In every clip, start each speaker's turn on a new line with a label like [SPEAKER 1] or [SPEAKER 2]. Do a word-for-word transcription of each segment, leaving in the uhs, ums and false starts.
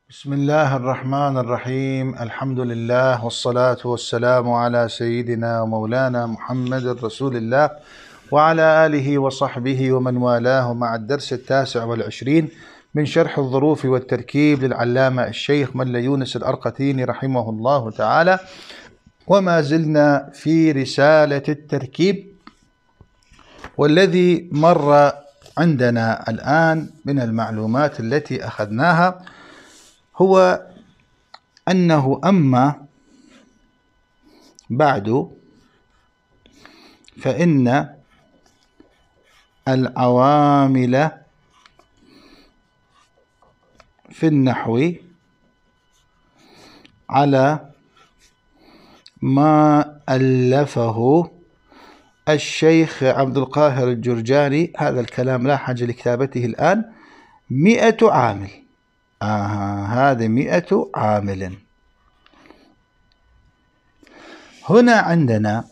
[SPEAKER 1] بسم الله الرحمن الرحيم. الحمد لله والصلاة والسلام على سيدنا ومولانا محمد رسول الله وعلى آله وصحبه ومن والاه، مع الدرس التاسع والعشرين من شرح الظروف والتركيب للعلامة الشيخ ملا يونس الأرقتيني رحمه الله تعالى. وما زلنا في رسالة التركيب، والذي مر عندنا الآن من المعلومات التي أخذناها هو أنه أما بعد فإن العوامل في النحو على ما ألفه الشيخ عبد القاهر الجرجاني، هذا الكلام لا حاجة لكتابته الآن، مئة عامل. آه هذا مئة عامل. هنا عندنا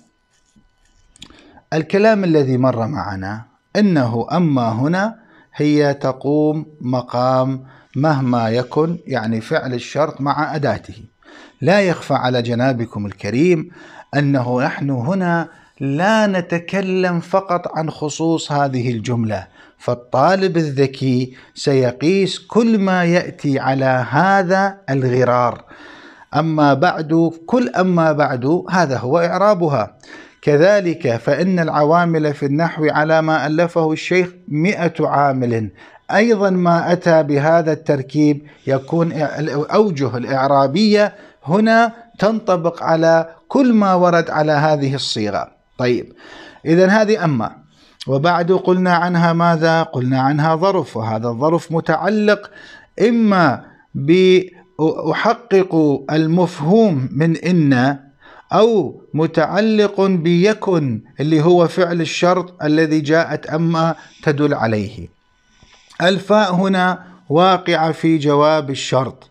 [SPEAKER 1] الكلام الذي مر معنا إنه أما هنا هي تقوم مقام مهما يكن، يعني فعل الشرط مع أداته. لا يخفى على جنابكم الكريم أنه نحن هنا لا نتكلم فقط عن خصوص هذه الجملة، فالطالب الذكي سيقيس كل ما يأتي على هذا الغرار. أما بعد، كل أما بعد هذا هو إعرابها. كذلك فإن العوامل في النحو على ما ألفه الشيخ مئة عامل، أيضا ما أتى بهذا التركيب يكون الأوجه الإعرابية هنا تنطبق على كل ما ورد على هذه الصيغة. طيب، إذن هذه أما. وبعد قلنا عنها ماذا؟ قلنا عنها ظرف، وهذا الظرف متعلق إما بأحقق المفهوم من إن، أو متعلق بيكن اللي هو فعل الشرط الذي جاءت أما تدل عليه. الفاء هنا واقعة في جواب الشرط.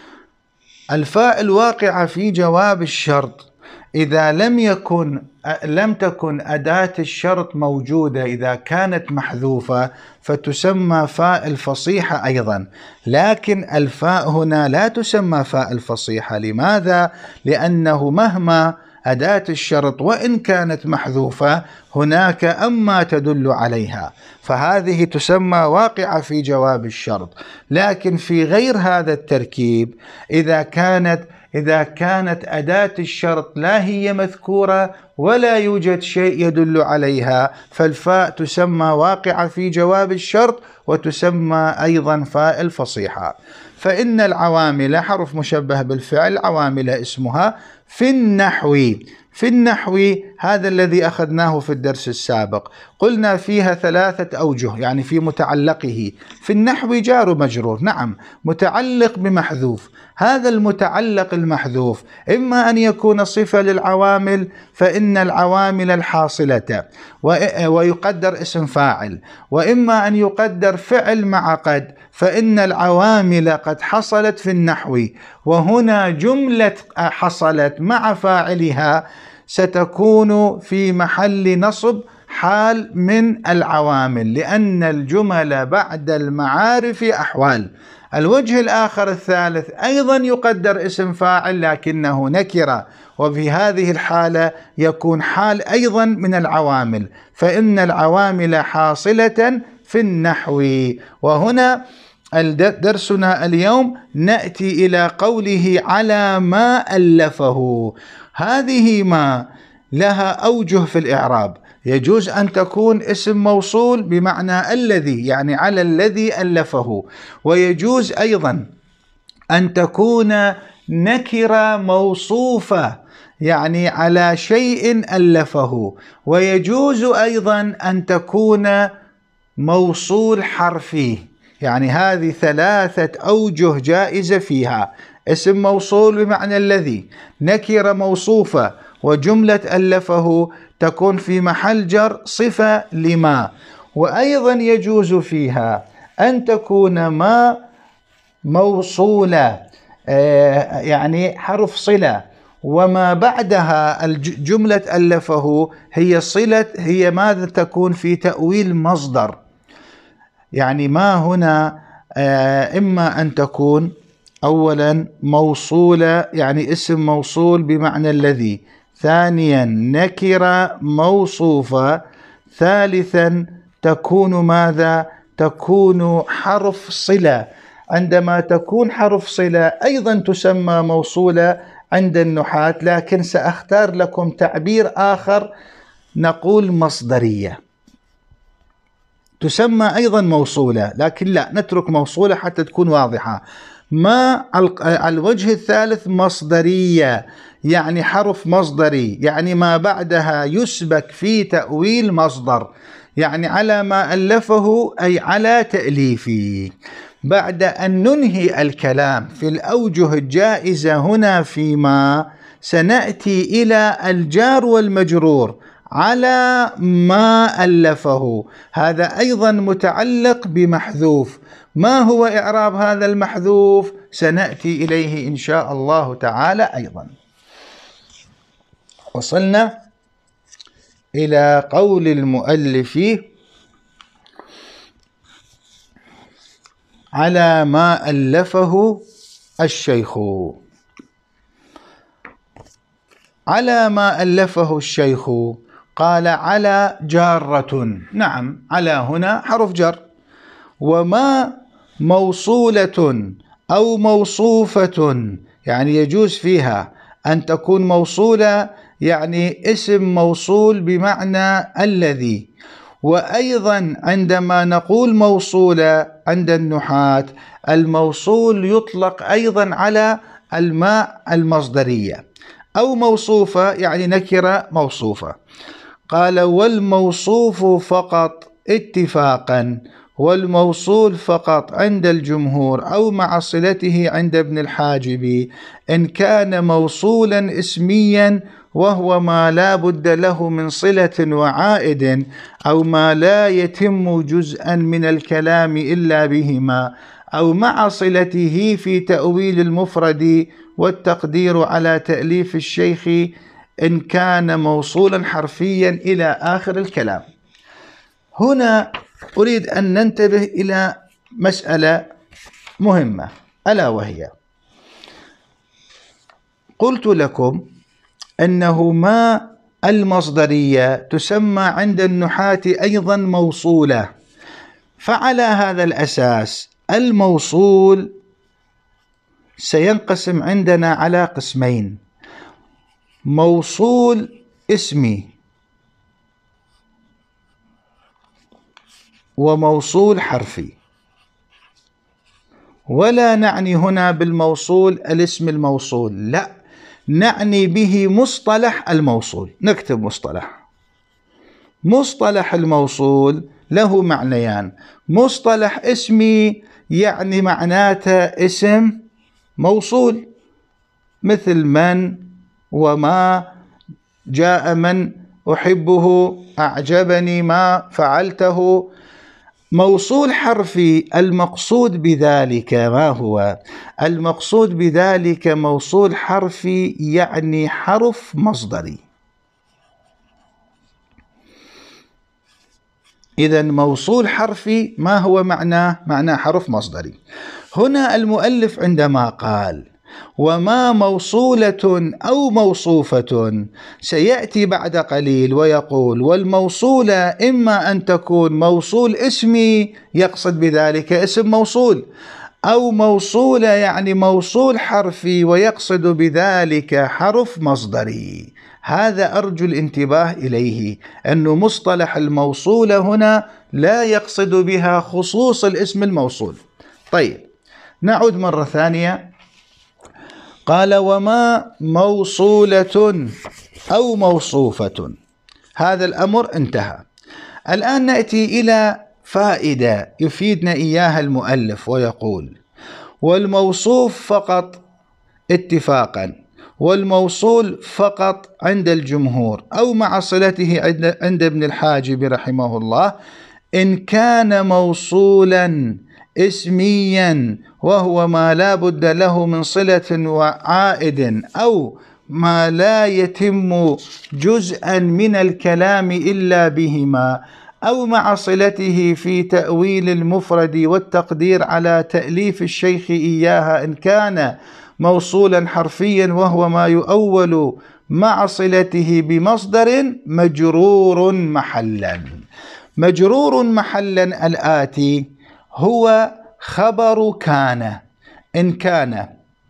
[SPEAKER 1] الفاء الواقعة في جواب الشرط إذا لم يكن لم تكن أداة الشرط موجودة، إذا كانت محذوفة فتسمى فاء الفصيحة أيضا، لكن الفاء هنا لا تسمى فاء الفصيحة. لماذا؟ لأنه مهما أداة الشرط وإن كانت محذوفة هناك أما تدل عليها، فهذه تسمى واقعة في جواب الشرط. لكن في غير هذا التركيب إذا كانت إذا كانت أداة الشرط لا هي مذكورة ولا يوجد شيء يدل عليها، فالفاء تسمى واقعة في جواب الشرط وتسمى أيضا فاء الفصيحة. فإن العوامل حرف مشبه بالفعل، عوامل اسمها في النحو. في النحو هذا الذي أخذناه في الدرس السابق، قلنا فيها ثلاثة أوجه، يعني في متعلقه. في النحو جار مجرور، نعم، متعلق بمحذوف. هذا المتعلق المحذوف إما أن يكون صفة للعوامل فإن العوامل الحاصلة ويقدر اسم فاعل، وإما أن يقدر فعل مع قد فإن العوامل قد حصلت في النحو، وهنا جملة حصلت مع فاعلها ستكون في محل نصب حال من العوامل، لأن الجمل بعد المعارف أحوال. الوجه الآخر الثالث أيضا يقدر اسم فاعل لكنه نكرة، وفي هذه الحالة يكون حال أيضا من العوامل، فإن العوامل حاصلة في النحو. وهنا درسنا اليوم نأتي إلى قوله على ما ألفه. هذه ما لها أوجه في الإعراب، يجوز أن تكون اسم موصول بمعنى الذي، يعني على الذي ألفه، ويجوز أيضا أن تكون نكرة موصوفة يعني على شيء ألفه، ويجوز أيضا أن تكون موصول حرفي. يعني هذه ثلاثة أوجه جائزة فيها: اسم موصول بمعنى الذي، نكرة موصوفة، وجملة ألفه تكون في محل جر صفة لما. وأيضا يجوز فيها أن تكون ما موصولة، يعني حرف صلة، وما بعدها الجملة ألفه هي صلة، هي ماذا تكون في تأويل مصدر. يعني ما هنا إما أن تكون أولا موصولة يعني اسم موصول بمعنى الذي، ثانيا نكرة موصوفة، ثالثا تكون ماذا؟ تكون حرف صلة. عندما تكون حرف صلة أيضا تسمى موصولة عند النحاة، لكن سأختار لكم تعبير آخر، نقول مصدرية. تسمى أيضا موصولة، لكن لا نترك موصولة حتى تكون واضحة. ما على الوجه الثالث مصدرية، يعني حرف مصدري، يعني ما بعدها يسبك في تأويل مصدر، يعني على ما ألفه أي على تأليفه. بعد أن ننهي الكلام في الأوجه الجائزة هنا فيما سنأتي إلى الجار والمجرور على ما ألفه، هذا أيضا متعلق بمحذوف. ما هو إعراب هذا المحذوف؟ سنأتي إليه إن شاء الله تعالى. أيضا وصلنا إلى قول المؤلف على ما ألفه الشيخ. على ما ألفه الشيخ قال على جارة، نعم على هنا حرف جر، وما موصولة أو موصوفة، يعني يجوز فيها أن تكون موصولة يعني اسم موصول بمعنى الذي. وأيضا عندما نقول موصولة عند النحاة الموصول يطلق أيضا على الماء المصدرية، أو موصوفة يعني نكرة موصوفة. قال والموصوف فقط اتفاقا، والموصول فقط عند الجمهور أو مع صلته عند ابن الحاجب إن كان موصولا اسميا وهو ما لا بد له من صلة وعائد، أو ما لا يتم جزءا من الكلام إلا بهما، أو مع صلته في تأويل المفرد والتقدير على تأليف الشيخ إن كان موصولا حرفيا إلى آخر الكلام. هنا أريد أن ننتبه إلى مسألة مهمة، ألا وهي قلت لكم أنه ما المصدرية تسمى عند النحاة أيضا موصولة. فعلى هذا الأساس الموصول سينقسم عندنا على قسمين: موصول اسمي وموصول حرفي. ولا نعني هنا بالموصول الاسم الموصول، لا، نعني به مصطلح الموصول. نكتب مصطلح. مصطلح الموصول له معنيان: مصطلح اسمي يعني معناته اسم موصول، مثل من وما، جاء من أحبه، أعجبني ما فعلته. موصول حرفي المقصود بذلك ما هو؟ المقصود بذلك موصول حرفي يعني حرف مصدري. إذن موصول حرفي ما هو معناه؟ معناه حرف مصدري. هنا المؤلف عندما قال وما موصولة أو موصوفة سيأتي بعد قليل ويقول والموصولة إما أن تكون موصول اسمي يقصد بذلك اسم موصول، أو موصولة يعني موصول حرفي ويقصد بذلك حرف مصدري. هذا أرجو الانتباه إليه، أن مصطلح الموصولة هنا لا يقصد بها خصوص الاسم الموصول. طيب نعود مرة ثانية. قال وما موصولة أو موصوفة، هذا الأمر انتهى. الآن نأتي إلى فائدة يفيدنا إياها المؤلف ويقول والموصوف فقط اتفاقا، والموصول فقط عند الجمهور أو مع صلته عند ابن الحاجب رحمه الله إن كان موصولا اسميا وهو ما لا بد له من صلة وعائد، أو ما لا يتم جزءا من الكلام إلا بهما، أو مع صلته في تأويل المفرد والتقدير على تأليف الشيخ إياها إن كان موصولا حرفيا وهو ما يؤول مع صلته بمصدر مجرور محلا. مجرور محلا الآتي هو خبر كان إن كان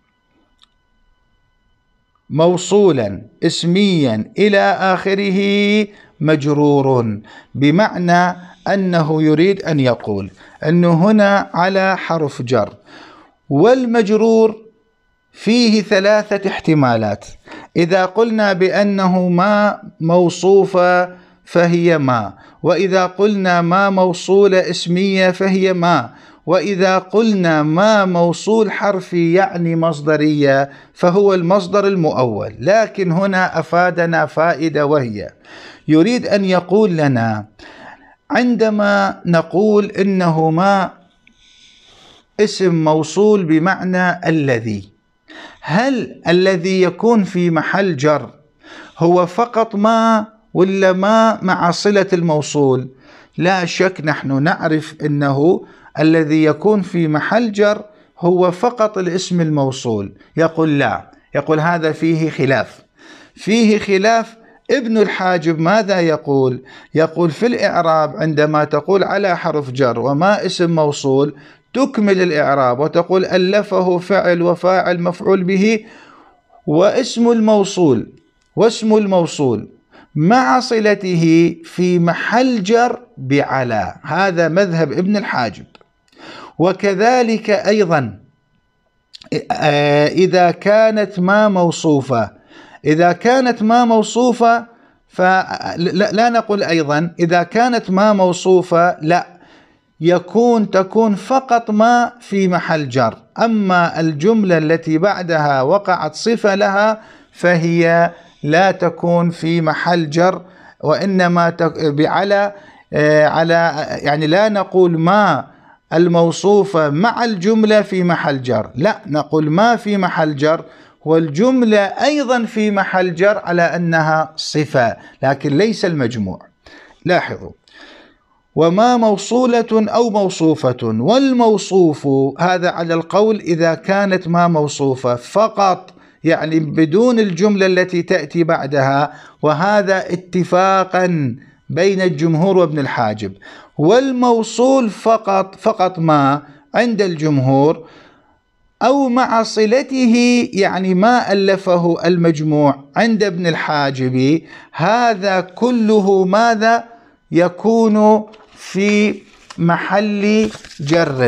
[SPEAKER 1] موصولا اسميا إلى آخره مجرور، بمعنى أنه يريد أن يقول أنه هنا على حرف جر، والمجرور فيه ثلاثة احتمالات. إذا قلنا بأنه ما موصوفة فهي ما، وإذا قلنا ما موصولة اسمية فهي ما، وإذا قلنا ما موصول حرفي يعني مصدرية فهو المصدر المؤول. لكن هنا أفادنا فائدة، وهي يريد أن يقول لنا عندما نقول إنه ما اسم موصول بمعنى الذي، هل الذي يكون في محل جر هو فقط ما ولا ما مع صلة الموصول؟ لا شك نحن نعرف أنه الذي يكون في محل جر هو فقط الاسم الموصول. يقول لا، يقول هذا فيه خلاف، فيه خلاف. ابن الحاجب ماذا يقول؟ يقول في الإعراب عندما تقول على حرف جر وما اسم موصول تكمل الإعراب وتقول ألفه فعل وفاعل مفعول به واسم الموصول واسم الموصول مع صلته في محل جر بعلى. هذا مذهب ابن الحاجب. وكذلك أيضا إذا كانت ما موصوفة، إذا كانت ما موصوفة فلا نقول أيضا إذا كانت ما موصوفة لا، يكون تكون فقط ما في محل جر، أما الجملة التي بعدها وقعت صفة لها فهي لا تكون في محل جر، وإنما بعلى على يعني لا نقول ما الموصوفة مع الجملة في محل جر، لا نقول ما في محل جر والجملة أيضا في محل جر على أنها صفة لكن ليس المجموع. لاحظوا، وما موصولة أو موصوفة، والموصوف هذا على القول إذا كانت ما موصوفة فقط، يعني بدون الجملة التي تأتي بعدها، وهذا اتفاقا بين الجمهور وابن الحاجب. والموصول فقط فقط ما عند الجمهور أو مع صلته، يعني ما ألفه المجموع عند ابن الحاجب، هذا كله ماذا يكون في محل جر.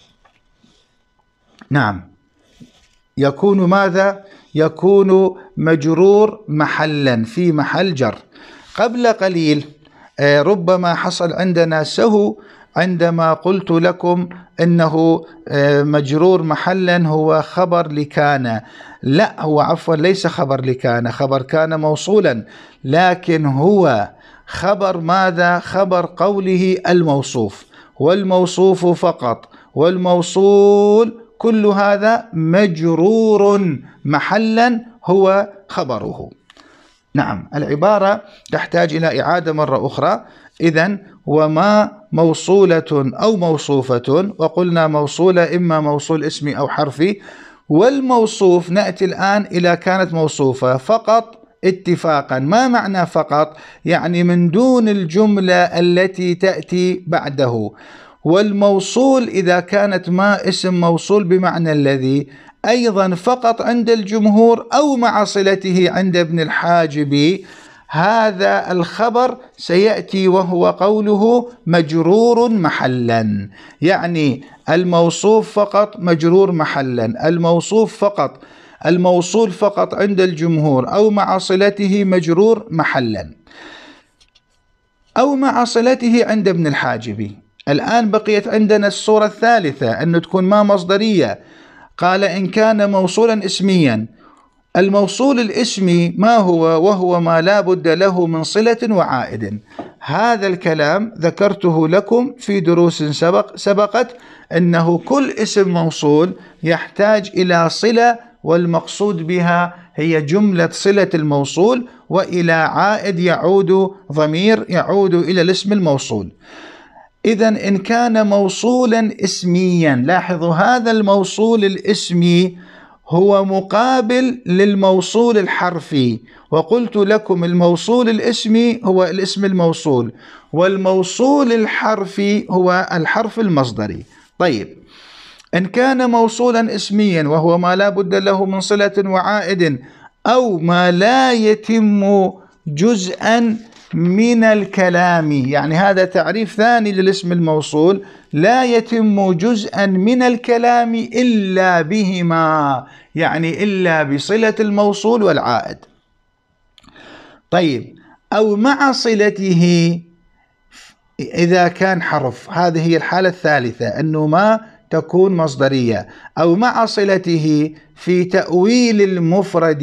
[SPEAKER 1] نعم، يكون ماذا؟ يكون مجرور محلا في محل جر. قبل قليل ربما حصل عندنا سهو عندما قلت لكم إنه مجرور محلا هو خبر لكان. لا، هو عفوا ليس خبر لكان، خبر كان موصولا، لكن هو خبر ماذا؟ خبر قوله الموصوف، والموصوف فقط والموصول كل هذا مجرور محلا هو خبره. نعم، العبارة تحتاج إلى إعادة مرة أخرى. إذن وما موصولة أو موصوفة، وقلنا موصولة إما موصول اسمي أو حرفي، والموصوف نأتي الآن إلى كانت موصوفة فقط اتفاقا. ما معنى فقط؟ يعني من دون الجملة التي تأتي بعده. والموصول إذا كانت ما اسم موصول بمعنى الذي أيضا فقط عند الجمهور أو مع صلته عند ابن الحاجب. هذا الخبر سيأتي وهو قوله مجرور محلا، يعني الموصوف فقط مجرور محلا، الموصوف فقط الموصول فقط عند الجمهور أو مع صلته مجرور محلا أو مع صلته عند ابن الحاجب. الآن بقيت عندنا الصورة الثالثة أن تكون ما مصدرية. قال إن كان موصولا اسميا. الموصول الاسمي ما هو؟ وهو ما لا بد له من صلة وعائد. هذا الكلام ذكرته لكم في دروس سبق سبقت أنه كل اسم موصول يحتاج إلى صلة، والمقصود بها هي جملة صلة الموصول، وإلى عائد يعود ضمير يعود إلى الاسم الموصول. إذن إن كان موصولا اسميا، لاحظوا هذا الموصول الاسمي هو مقابل للموصول الحرفي، وقلت لكم الموصول الاسمي هو الاسم الموصول، والموصول الحرفي هو الحرف المصدري. طيب، إن كان موصولا اسميا وهو ما لا بد له من صلة وعائد، أو ما لا يتم جزءا من الكلام، يعني هذا تعريف ثاني للاسم الموصول، لا يتم جزءا من الكلام إلا بهما، يعني إلا بصلة الموصول والعائد. طيب، أو مع صلته إذا كان حرف، هذه هي الحالة الثالثة، أنه ما تكون مصدرية، أو مع صلته في تأويل المفرد،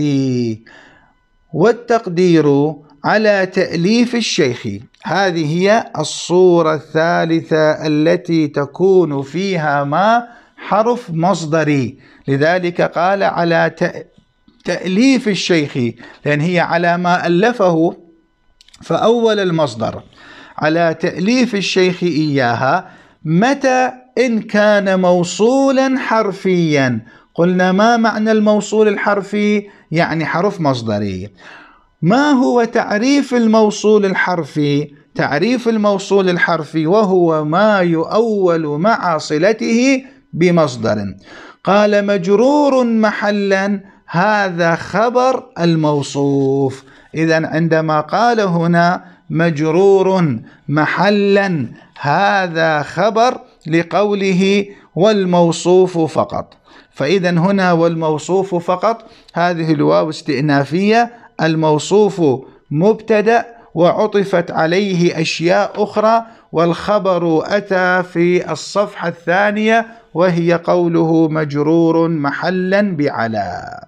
[SPEAKER 1] والتقدير على تأليف الشيخ. هذه هي الصورة الثالثة التي تكون فيها ما حرف مصدري، لذلك قال على تأليف الشيخ، لأن هي على ما ألفه فأول المصدر، على تأليف الشيخ إياها. متى؟ إن كان موصولا حرفيا. قلنا ما معنى الموصول الحرفي؟ يعني حرف مصدري. ما هو تعريف الموصول الحرفي؟ تعريف الموصول الحرفي وهو ما يؤول مع صلته بمصدر. قال مجرور محلا، هذا خبر الموصوف. إذن عندما قال هنا مجرور محلا، هذا خبر لقوله والموصوف فقط. فإذن هنا والموصوف فقط، هذه الواو استئنافية، الموصوف مبتدأ وعطفت عليه أشياء أخرى، والخبر أتى في الصفحة الثانية وهي قوله مجرور محلا بعلى.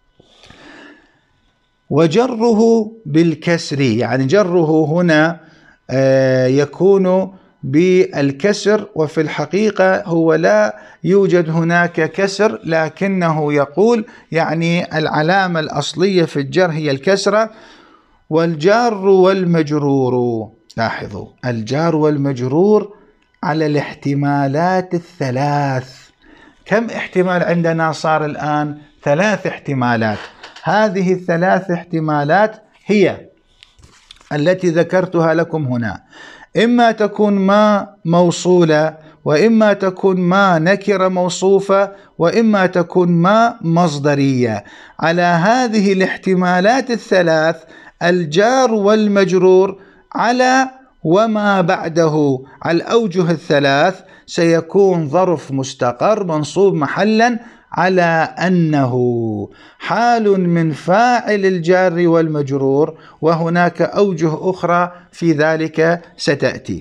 [SPEAKER 1] وجره بالكسر، يعني جره هنا يكون بالكسر، وفي الحقيقة هو لا يوجد هناك كسر، لكنه يقول يعني العلامة الأصلية في الجر هي الكسرة. والجار والمجرور، لاحظوا الجار والمجرور على الاحتمالات الثلاث. كم احتمال عندنا صار الآن؟ ثلاث احتمالات. هذه الثلاث احتمالات هي التي ذكرتها لكم هنا، إما تكون ما موصولة، وإما تكون ما نكرة موصوفة، وإما تكون ما مصدرية. على هذه الاحتمالات الثلاث الجار والمجرور على وما بعده على الأوجه الثلاث سيكون ظرف مستقر منصوب محلا على أنه حال من فاعل الجار والمجرور، وهناك أوجه أخرى في ذلك ستأتي.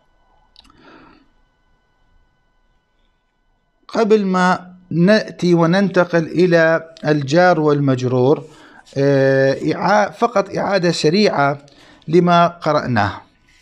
[SPEAKER 1] قبل ما نأتي وننتقل إلى الجار والمجرور، فقط إعادة سريعة لما قرأناه.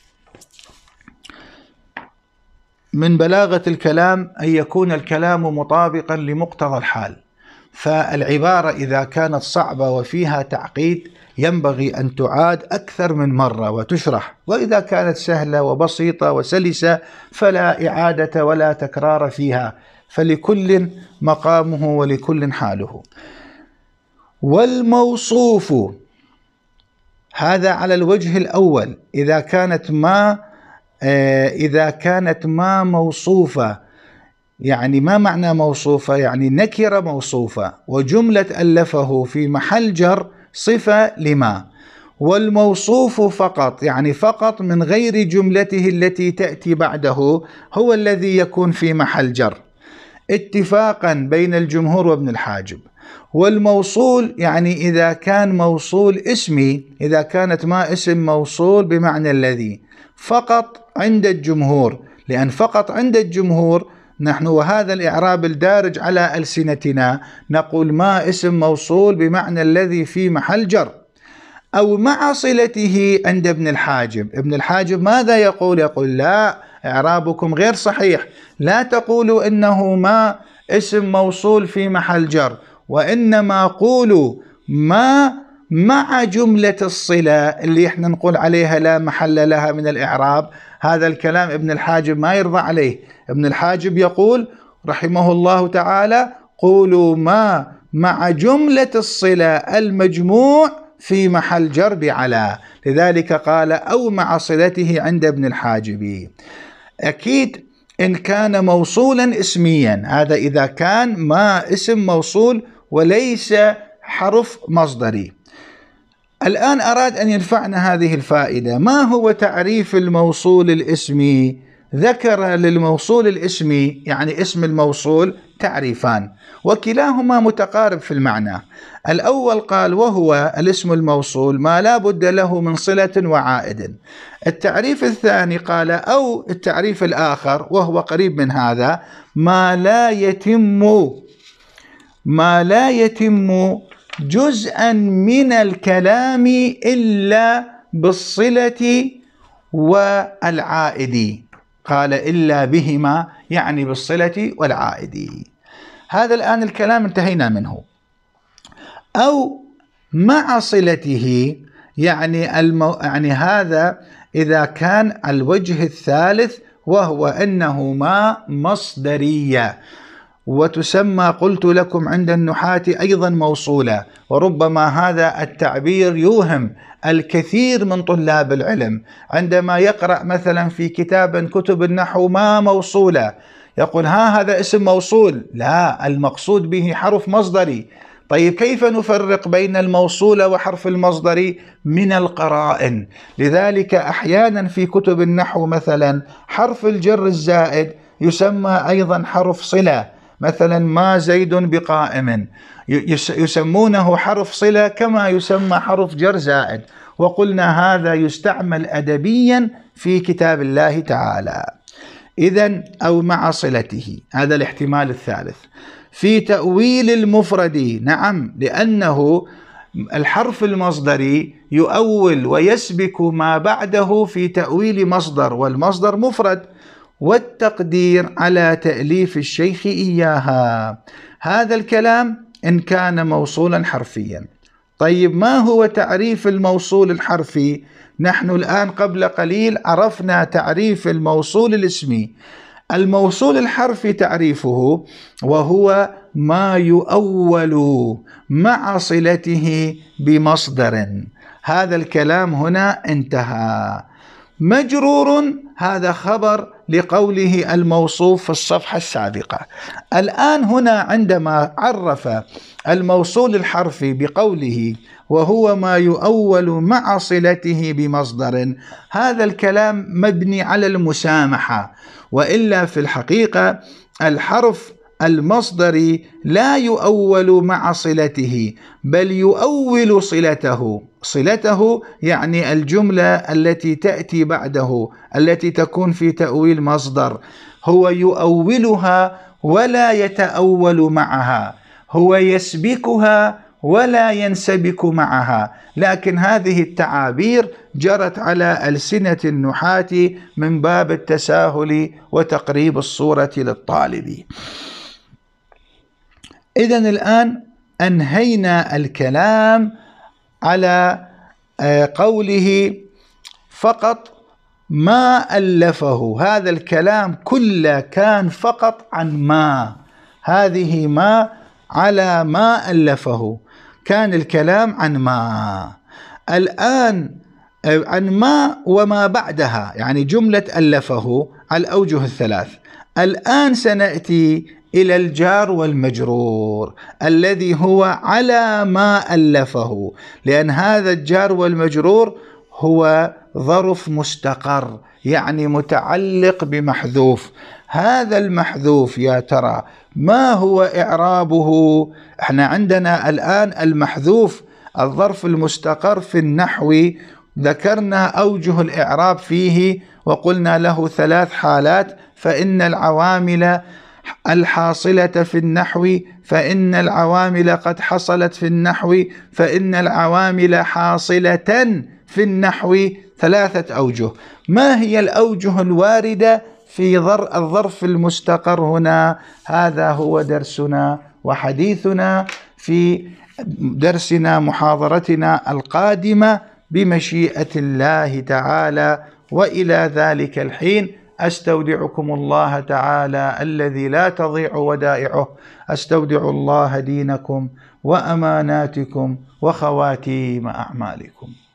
[SPEAKER 1] من بلاغة الكلام أن يكون الكلام مطابقا لمقتضى الحال، فالعبارة إذا كانت صعبة وفيها تعقيد ينبغي أن تعاد أكثر من مرة وتشرح، وإذا كانت سهلة وبسيطة وسلسة فلا إعادة ولا تكرار فيها، فلكل مقامه ولكل حاله. والموصوف هذا على الوجه الأول، إذا كانت ما إذا كانت ما موصوفة. يعني ما معنى موصوفة؟ يعني نكرة موصوفة وجملة ألفه في محل جر صفة لما. والموصوف فقط، يعني فقط من غير جملته التي تأتي بعده، هو الذي يكون في محل جر اتفاقا بين الجمهور وابن الحاجب. والموصول يعني إذا كان موصول اسمي، إذا كانت ما اسم موصول بمعنى الذي، فقط عند الجمهور، لأن فقط عند الجمهور نحن وهذا الإعراب الدارج على ألسنتنا نقول ما اسم موصول بمعنى الذي في محل جر. أو مع صلته عند ابن الحاجب. ابن الحاجب ماذا يقول؟ يقول لا، إعرابكم غير صحيح، لا تقولوا إنه ما اسم موصول في محل جر، وإنما قولوا ما مع جملة الصلة اللي احنا نقول عليها لا محل لها من الإعراب. هذا الكلام ابن الحاجب ما يرضى عليه. ابن الحاجب يقول رحمه الله تعالى: قولوا ما مع جملة الصلة المجموع في محل جر بعلى. لذلك قال أو مع صلته عند ابن الحاجب. أكيد إن كان موصولا اسميا، هذا إذا كان ما اسم موصول وليس حرف مصدري. الآن أراد أن ينفعنا هذه الفائدة. ما هو تعريف الموصول الاسمي؟ ذكر للموصول الاسمي يعني اسم الموصول تعريفان، وكلاهما متقارب في المعنى. الأول قال وهو الاسم الموصول ما لا بد له من صلة وعائد. التعريف الثاني قال أو التعريف الآخر وهو قريب من هذا: ما لا يتم ما لا يتم جزءا من الكلام إلا بالصلة والعائد. قال إلا بهما يعني بالصلة والعائد. هذا الآن الكلام انتهينا منه. أو مع صلته يعني, المو... يعني هذا إذا كان الوجه الثالث، وهو أنه ما مصدرية، وتسمى قلت لكم عند النحاة أيضا موصولة. وربما هذا التعبير يوهم الكثير من طلاب العلم عندما يقرأ مثلا في كتاب كتب النحو ما موصولة، يقول ها هذا اسم موصول. لا، المقصود به حرف مصدري. طيب كيف نفرق بين الموصول وحرف المصدري؟ من القرائن. لذلك أحيانا في كتب النحو مثلا حرف الجر الزائد يسمى أيضا حرف صلة. مثلا ما زيد بقائم يسمونه حرف صلة كما يسمى حرف جر زائد. وقلنا هذا يستعمل أدبيا في كتاب الله تعالى. إذن أو مع صلته، هذا الاحتمال الثالث. في تأويل المفرد، نعم، لأنه الحرف المصدري يؤول ويسبك ما بعده في تأويل مصدر، والمصدر مفرد، والتقدير على تأليف الشيخ إياها. هذا الكلام إن كان موصولا حرفيا. طيب ما هو تعريف الموصول الحرفي؟ نحن الآن قبل قليل عرفنا تعريف الموصول الاسمي. الموصول الحرفي تعريفه وهو ما يؤول مع صلته بمصدر. هذا الكلام هنا انتهى. مجرور هذا خبر لقوله الموصوف في الصفحة السابقة. الآن هنا عندما عرف الموصول الحرفي بقوله وهو ما يؤول مع صلته بمصدر، هذا الكلام مبني على المسامحة، وإلا في الحقيقة الحرف المصدري لا يؤول مع صلته، بل يؤول صلته. صلته يعني الجملة التي تأتي بعده التي تكون في تأويل مصدر، هو يؤولها ولا يتأول معها، هو يسبكها ولا ينسبك معها. لكن هذه التعابير جرت على ألسنة النحاة من باب التساهل وتقريب الصورة للطالب. إذن الآن أنهينا الكلام على قوله فقط ما ألفه. هذا الكلام كله كان فقط عن ما، هذه ما على ما ألفه، كان الكلام عن ما. الآن عن ما وما بعدها، يعني جملة ألفه على الأوجه الثلاث. الآن سنأتي إلى الجار والمجرور الذي هو على ما ألفه، لأن هذا الجار والمجرور هو ظرف مستقر، يعني متعلق بمحذوف. هذا المحذوف يا ترى ما هو إعرابه؟ احنا عندنا الآن المحذوف الظرف المستقر في النحو ذكرنا أوجه الإعراب فيه وقلنا له ثلاث حالات: فإن العوامل الحاصلة في النحو، فإن العوامل قد حصلت في النحو، فإن العوامل حاصلة في النحو. ثلاثة أوجه. ما هي الأوجه الواردة في الظرف المستقر هنا؟ هذا هو درسنا وحديثنا في درسنا محاضرتنا القادمة بمشيئة الله تعالى. وإلى ذلك الحين أستودعكم الله تعالى الذي لا تضيع ودائعه، أستودع الله دينكم وأماناتكم وخواتيم أعمالكم.